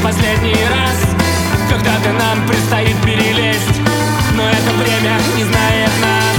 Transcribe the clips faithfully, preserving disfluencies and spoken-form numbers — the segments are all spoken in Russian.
последний раз, когда-то нам предстоит перелезть, но это время не знает нас.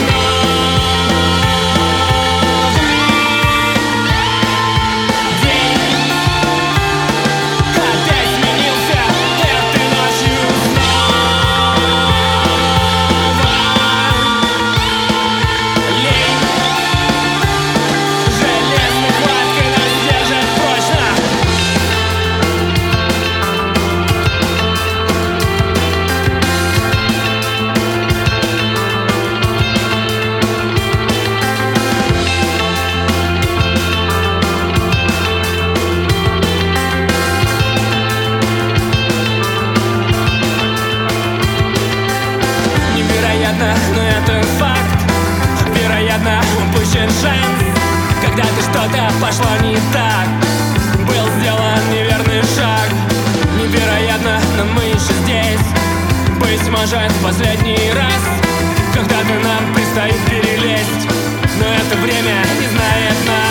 Но это факт, вероятно, упущен шанс. Когда-то что-то пошло не так, был сделан неверный шаг. Невероятно, но мы еще здесь. Быть может, в последний раз, когда-то нам предстоит перелезть, но это время не знает нас.